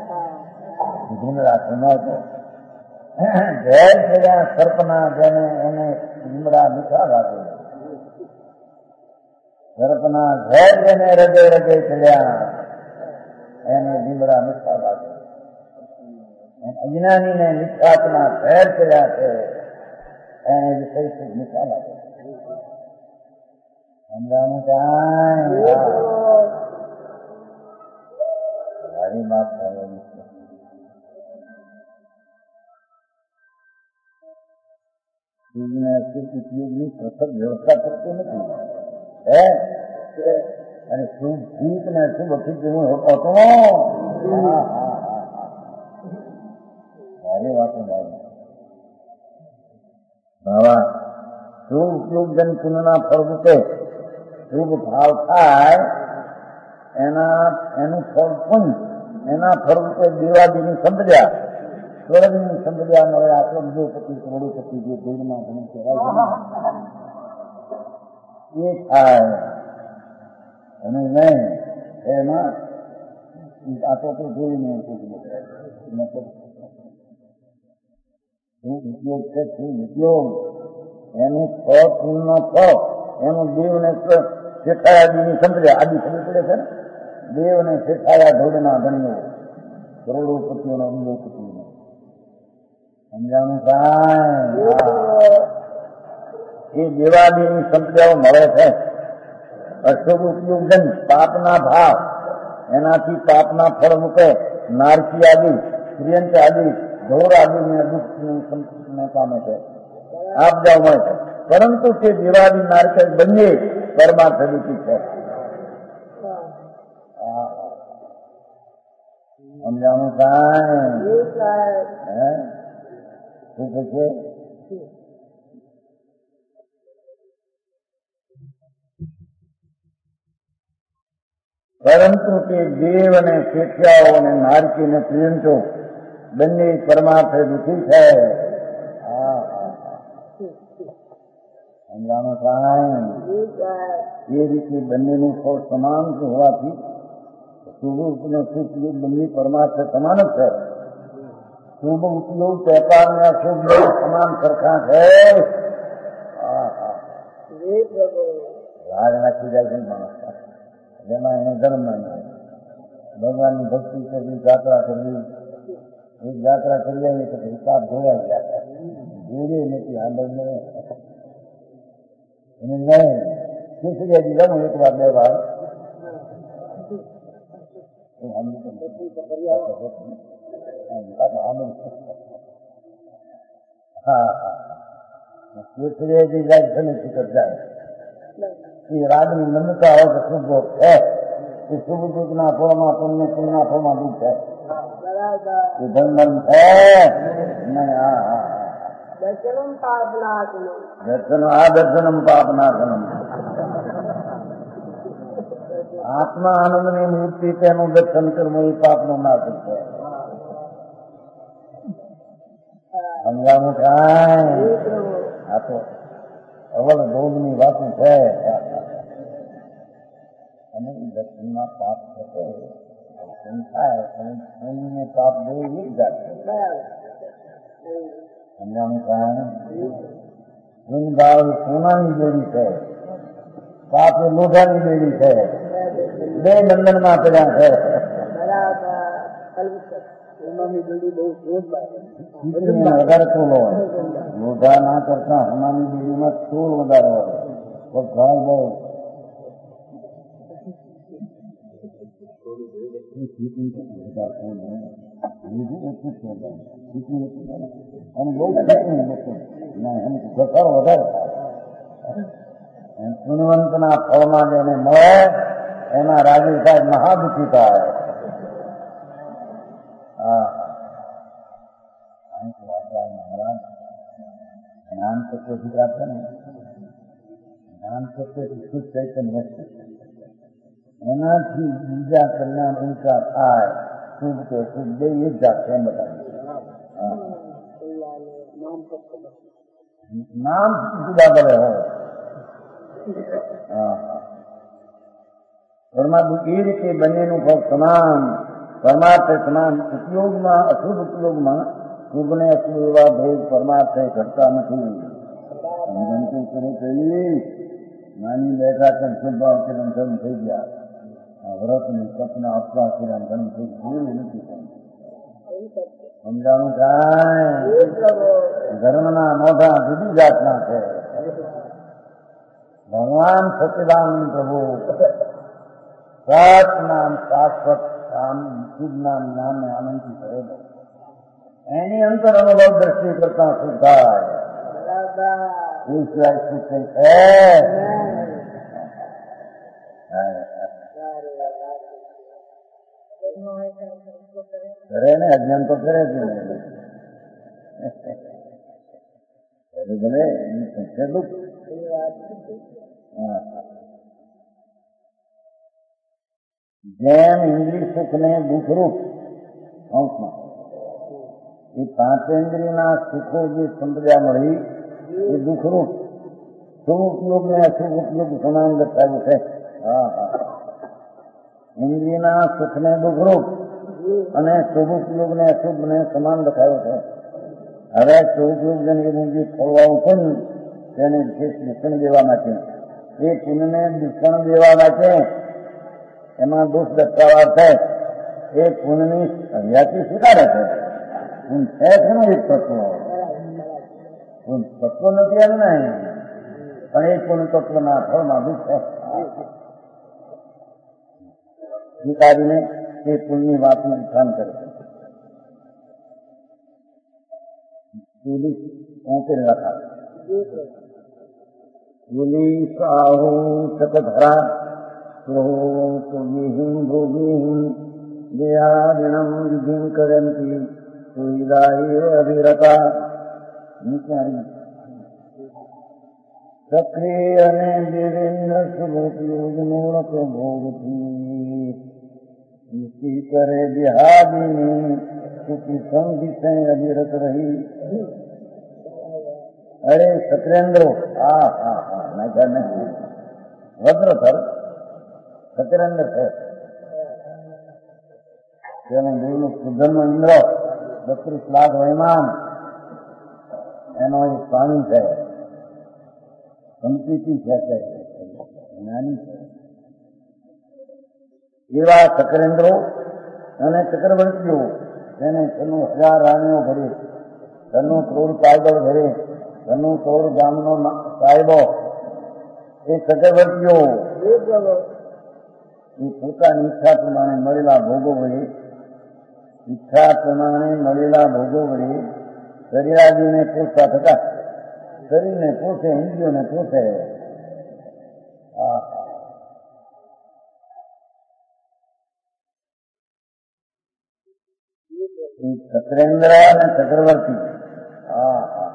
ढूंढा सुनो तो घेर चढ़िया सर्पना जेने એને લીમડા મીઠા લાગે, सर्पना घेर जेने હૃદય હૃદય ચડ્યા એને લીમડા મીઠા લાગે। અજ્ઞાની ને મિથ્યાત્મા ઘેર કર્યા છે એને વિષય સુખ મીઠા લાગે। સમજાણું કાંઈ? મારી વાત થયેલી છે। શુભને અશુભ ઉપયોગની પૃથક વ્યવસ્થા કરતી નથી હે, અને શુભ જીત ને શુભ અશુભ હોતો હતો। સારી વાતો ભાઈ બાબા શુભ ઉપયોગ જન પુણ્યના ફળ રૂપે શુભ ભાવ થાય એના એનું ફળ પુણ્ય, એના ફળ રૂપે દેવાદીની સંપદા, સ્વર્ગની સંપદા નો આટલો બધો પતિ કરોડોપતિ જે ભૂલમાં ઘણું કહેવાય છે એ થાય અને નહીં એમાં આ તો જોઈને મતલબ શું ઉપયોગ છે શું ઉપયોગ એનું ફળ ફૂલનો ફળ એનું દેવને શેઠાયાદીની સમજ્યા આદિ ખબર પડે છે ને દેવને શેઠાયા ધોળના ધણીઓ કરોડોપતિઓનો અબજોપતિઓનો સમજાણું કાંઈ એ દેવાદીની સંપ્રદાયો મળે છે અશુભ ઉપયોગન પાપના ભાવ એનાથી પાપના ફળ રૂપે નારકી આદિ પ્રિયંત આદિ ધોર આદિને દુઃખને પામે છે આપજાઓ મળે છે પરંતુ તે દેવાદી નારકી બંને પરમાર્થ રૂપી છે સમજાણું કાંઈ હે શું કહે છે પરંતુ તે દેવ અને શેઠિયાઓ અને નારકી ને પ્રિયંતો બંને પરમાર્થ દુઃખી છે સમજાણું કાંઈ એ રીતે બંનેનું ફળ સમાન હોવાથી શુભ અને શુભ બંને પરમાર્થ સમાન જ છે શુભ ઉપયોગ વેપાર ને અશુભ સમાન સરખા છે રાજ નાખી જાય છે માણસ જેમાં એને ધર્મ ભગવાનની ભક્તિ કરવી યાત્રા કરવી એક યાત્રા કરી આવી તો હિસાબ ધોયા ગયા જોડે નથી આંદોલન એને નહીં ખીચડી દીધા હું એક વાર બે વાર હા હા ખીચડી જાય છે ને શીખર જાય એ રાજની નમ્રતા હોય તો શુભ ભોગ છે એ શુભ દુઃખના ફળમાં પુણ્ય પુણ્યના ફળમાં દુઃખ છે એ ધર્મ છે નહીં હા હા દર્શનમ પાપનાશનમ દર્શન આ દર્શનમ પાપનાશનમ આત્મા આનંદની મૂર્તિ તેનું દર્શન કરવું એ પાપનો નાશ છે સમજાવું કાંઈ આ તો અવલ ભોગની વાતો છે અને દર્શનમાં પાપ થશે દર્શન થાય અને પુણ્યને પાપ દેવું એક જાત છે સમજાણું કાંઈ પુણ્ય ભાવ સોનાની બેડી છે પાપ એ લોઢાની બેડી છે બે બંધનમાં પડ્યા છે વધારે તોલ હોય લોઢા ના કરતા સોનાની બેડીમાં તોલ વધારે હોય ભાવ બહુ અને બહુ ઘસારો વધારે પુણ્યવંતના ફળમાં જેને મળે એના રાજી સાહેબ મહાદુખી થાય હા મહારાજ જ્ઞાન તત્વથી પ્રાપ્ત ને જ્ઞાન તત્વથી શુદ્ધ ચૈતન્ય વસ્તુ એનાથી બીજા કલ્યાણ ઊંચા થાય શુભ કે શુભ બે એક જાત એમ બતાવ્યું નામ જુદા ભલે હોય પરમાત્મા એ રીતે બંનેનું ફળ સમાન પરમાર્થ સમાન ઉપયોગમાં અશુભ ઉપયોગમાં શુભ ને અશુભ એવા ભેદ પરમાર્થ ઘટતા નથી સમજણ કરે કહી નાની બેઠા તેમ શુભ ભાવ કિરણ ધર્મ થઈ ગયા વ્રતની સપના આપવા કિરણ ધર્મ થઈ જોયું નથી સમજાણું કાંઈ ધર્મના મોઢા જુદી જાતના છે ભગવાન સચિદાનંદ પ્રભુ સત નામ શાશ્વત નામ શુદ્ધ નામ નામને આનંદથી કરેલો એની અંતર અનુભવ દ્રષ્ટિ કરતા શું થાય એ સિવાય શું કઈ છે કરે ને અજ્ઞાન તો કરે છે ભલે કેટલું જેમ ઇન્દ્રિય સુખ ને દુઃખરૂપ અંશમાં એ પાંચેન્દ્રિયના સુખો જે સંપ્રદાય મળી એ દુઃખરૂપ શુભ ઉપયોગ ને અશુભ ઉપયોગ સમાન દર્શાવ્યું છે. હા હા ઇન્દ્રિયના સુખ ને દુઃખરૂપ અને શુભ ઉપયોગ ને અશુભ ને સમાન દર્શાવ્યો છે. હવે શુભ ઉપયોગ જેને મૂંગી ખોલવાનું પણ તેને વિશેષ દૂષણ દેવા માટે એ પુણ્યને દૂષણ દેવા માટે એમાં દોષ દર્શાવવા છે. એ પુણ્યની હરિયાથી સ્વીકારે છે. પુણ્ય છે ઘણું એક તત્વ તત્વ નથી એમ નહીં પણ એ પુણ્ય તત્વના ફળમાં દુઃખ છે. સ્વીકારીને તે પુણ્યની વાતનું ઉત્થાન કરે છે. પહોંચે લખા સાહુ સતધરા ભોગીહીન ભોગીહીન દેહાદિનમ વિધિમ કરંતી સુવિધા અધિરતા સક્રિય અને દેવેન્દ્ર શુભોપયોગનો પ્રભોગથી કરે દેહાદિની સુખી સંધિ અધિરત રહી. અરે સત્રેન્દ્રો હા હા હા નગર નથી વદ્ર થર સત્રેન્દ્ર છે તેનું દેવનું સુધર્મ ઇન્દ્ર બત્રીસ લાખ વૈમાન એનો એક સ્વામી છે. સંપત્તિ છે નાની છે એવા સત્રેન્દ્રો અને ચક્રવર્તીઓ તેને તેનું હજાર રાણીઓ ભરે તેનું ક્રોડ પાયદળ ભરે તેનું ક્રોડ ગામનો સાહેબો એ ચક્રવર્તીઓ એ પોતાની ઈચ્છા પ્રમાણે મળેલા ભોગો વડે ઈચ્છા પ્રમાણે મળેલા ભોગો વડે શરીરાદીને પોષતા થતા શરીરને પોષે ઇન્દ્રિયોને પોષે. સત્રેન્દ્ર અને ચક્રવર્તી હા હા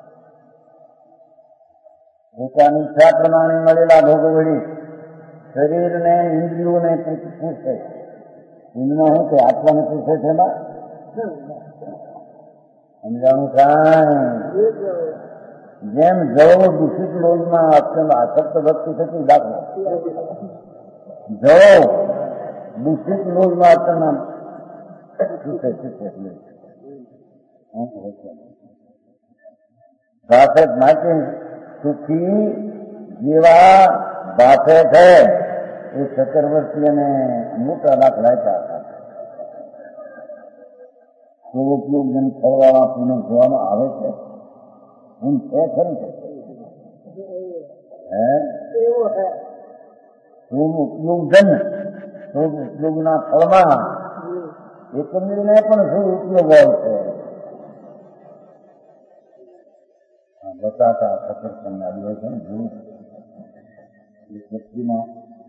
પોતાની ઈચ્છા પ્રમાણે મળેલા ભોગો વડે શરીરને ઇન્દ્રિયોને પૂછે. એમાં શું છે આત્માને પૂછે છે એમાં સમજાણું કાંઈ જેમ જવો દૂષિત લોહીમાં અત્યંત આસક્ત ભક્તિ થતી દાખલો જવો દૂષિત લોહીમાં અત્યંત પૂછે પૂછે ભાષે માટે સુખી જેવા ભાષે છે એ ચક્રવર્તી અને મોટા લાખ લાયકા હતા. ઉપયોગ જેમ ફરવામાં પુનઃ જોવામાં આવે છે હું છે ખરું છે હે શુભ ઉપયોગ જન શુભ ઉપયોગના ફળમાં એકંદરીને પણ શુભ ઉપયોગ હોય છે. બતાતા સફરજન આવ્યો છે ને જોયું એ વ્યક્તિમાં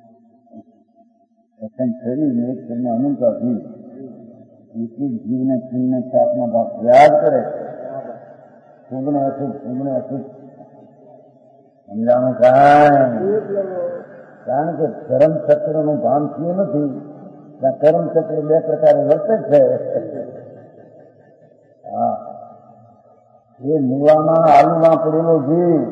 પસંદ કરીને એક શરીરમાં અનંતા જીવ એક એક જીવને પૂર્ણ સાતનો ભાગ યાદ કરે છે. શુભને અશુભ શુભને અશુભ સમજાણું કાંઈ કારણ કે કર્મ ચક્રનું ભાન થયું નથી. ત્યાં કર્મ ચક્ર બે પ્રકારે વર્તે છે. હા એ મૂળામાં આલુમાં પડેલો જીવ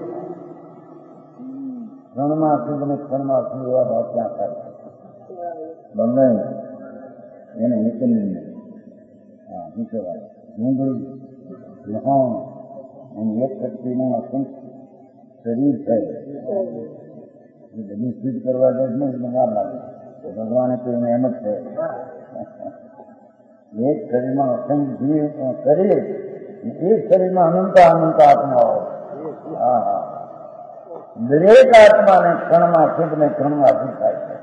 ક્ષણમાં શુભ અને ક્ષણમાં શુભ એવા ભાવ ત્યાં થાય છે. બંને એને એકંદરી હા શું કહેવાય ડુંગળી લહણ અને એક શક્તિનું અસંખ્ય શરીર છે. એ બધું સિદ્ધ કરવા દે નહીં વાર લાગે. ભગવાને તો એને એમ જ છે એક શરીરમાં અસંખ્ય જીવ શરીર એક શરીરમાં અનંત અનંત આત્માઓ. હા હા દરેક આત્માને ક્ષણમાં શુભ ને ક્ષણમાં અશુભ થાય છે.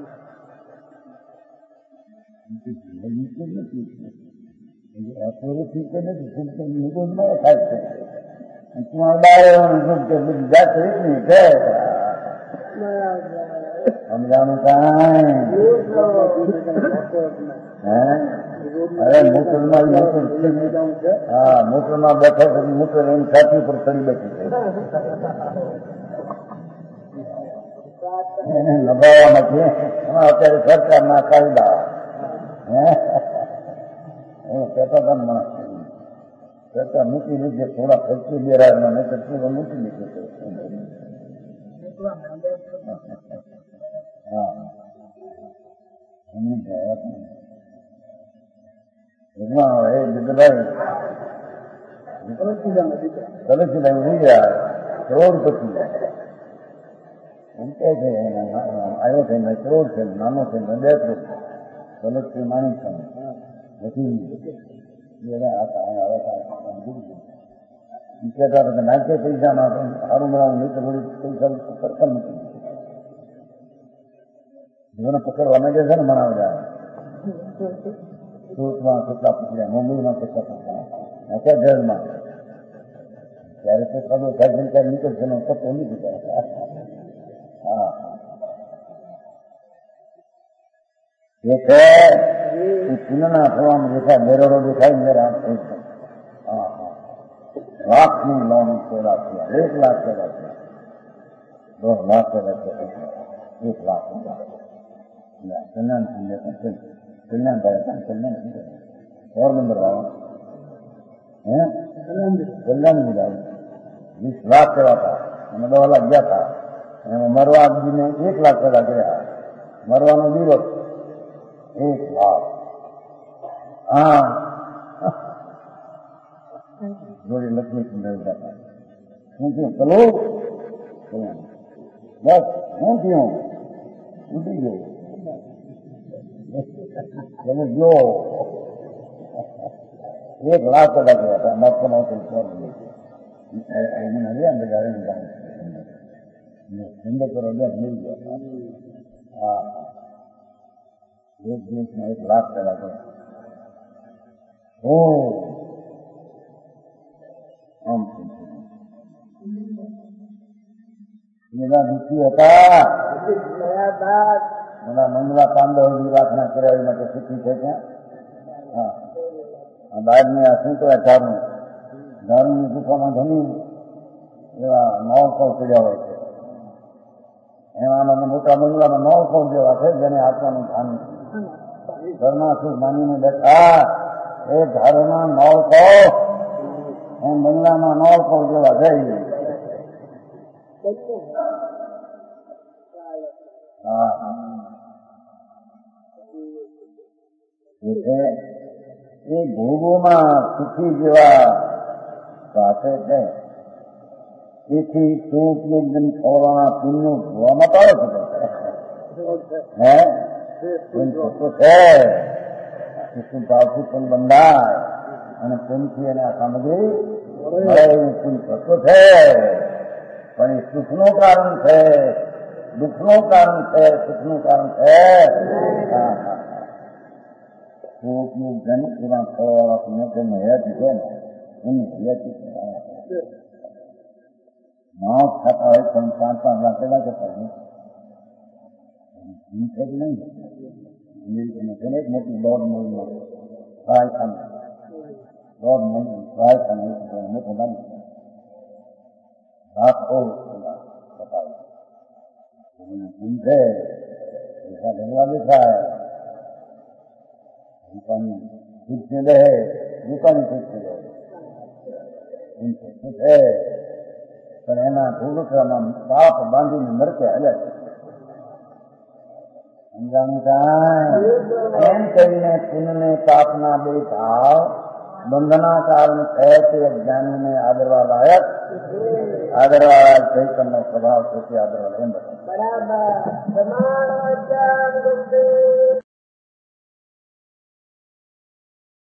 અપૂર્વથી કે નથી શુભ નિગુણમાં થાય છે. તમારે ડાયવાનું શુભ કે બધી જાત એટલી છે. સમજાણું કાંઈ હે અરે મોટરમાં મોટર હા મોટરમાં બેઠો મોટર એમ છાતી પર ચડી બેઠી છે એને લગાવવા નથી. એમાં અત્યારે સરકારના કાયદા હે હું કહેતો હતા માણસ સરકાર મૂકી દીધી થોડા ખર્ચી બેરાડમાં નહીં તો પૂરો મૂકી દીધું हाँ हमने गया इतना है भाई चलो चिल्लाई हुई यार करोड़पति उनके थे आयो थे मैं करोड़ थे नानो थे मैं देख लो चलो श्रीमानी थे लेकिन ये आता है आता है इनके द्वारा नाचे पैसा ना हर उम्र नहीं तो बड़ी पैसा पकड़ नहीं जीवन पकड़वाने जैसे न मना जाए सूट में कितना पकड़ा मुंबई में कितना पकड़ा ऐसा जेल में ત્યારે તો તમે સર્જન કરી નીકળશે ને તો નહીં દીધા હા એક ચિહ્નના થવામાં દેખાય બેરોડો દેખાય જરા હા હા લાખની લોન સેવા થયા એક લાખ સેવા થયા દો લાખ સેવા થયા એક લાખ કલ્યાણ કલ્યાણ ભાઈ કલ્યાણ और नंबर आओ हैं कल्याण मिला बीस लाख सेवा था मैंने दो लाख गया था मरवा जी ने एक लाख सेवा किया मरवा नो जीरो एक लाख हाँ जोड़ी लक्ष्मी सुंदर जाता क्योंकि चलो बस हूँ क्यों उठी गए चलो जो एक लाख का लग गया था मत नौ सौ नहीं अंदर जा रहे हिंदू करोड़ मिल गया था हाँ एक देश में एक लाख का लग गया ओ हम मेरा दुखी होता मेरा मंगला पांडव की प्रार्थना कराई मतलब सुखी थे क्या हाँ बाद में શું તો ચારું દારૂની ગુફામાં ઘણી એવા નવસો ચડ્યા હોય છે એમાં મોટા બંગલામાં નવસો જેવા છે જેને આત્માનું ભાન નથી ઘરમાં સુખ માનીને બેઠા એ ઘરમાં નવસો એમ બંગલામાં નવસો જેવા થઈ હા એટલે એ ભોગોમાં સુખી જેવા પાસે છે તેથી સુખ એકદમ ખોરવાના પુણ્યો જોવામાં પાડે છે હે તો છે શું ભાવથી પણ બંધાય અને પુણ્યથી એને આ સામગ્રી મળે એવું પુણ્ય તત્વ છે પણ એ સુખનું કારણ છે દુઃખનું કારણ છે સુખનું કારણ છે હા હા ઉપયોગ જન એવા ફળવાળા પુણ્ય તેમને હયાતી છે ને એની હયાતી માસ ખાતા હોય પણ પાંચ પાંચ લાખ કેટલા કરતા હોય છે કે નહીં તેને એક મોટી દોઢ મહિનો ટ્રાય ખાને દોઢ મહિનો ટ્રાય ખાને મોટો બાંધ લાખો બતાવે છે એસા ઢંગલા દેખાય दुकान खुद से रहे दुकान खुद से रहे उनसे खुद है पर एना भूलक्रमा पाप बांधी ने मरके हले समझाने का एम करीने पुण्य पापना बे भाव बंधना कारण है ते ज्ञानी ने आदरवा लायक आदरवा चैतन्य स्वभाव से आदरवा बराबर